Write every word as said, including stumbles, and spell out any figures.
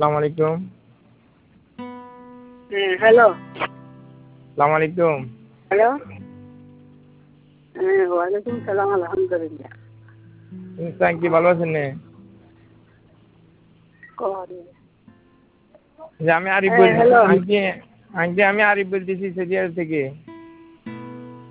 আসসালামু আলাইকুম। হ্যাঁ হ্যালো। আসসালামু আলাইকুম। হ্যালো। হ্যাঁ ওয়ালাইকুম সালাম, আলহামদুলিল্লাহ। ইনসান কি ভালো আছেন নে? করে যে আমি আরিফ হ্যাঁ বলছি, হ্যালো। আন্টি আন্টি আমি আরিফ বলতেছি সৌদি আরব থেকে।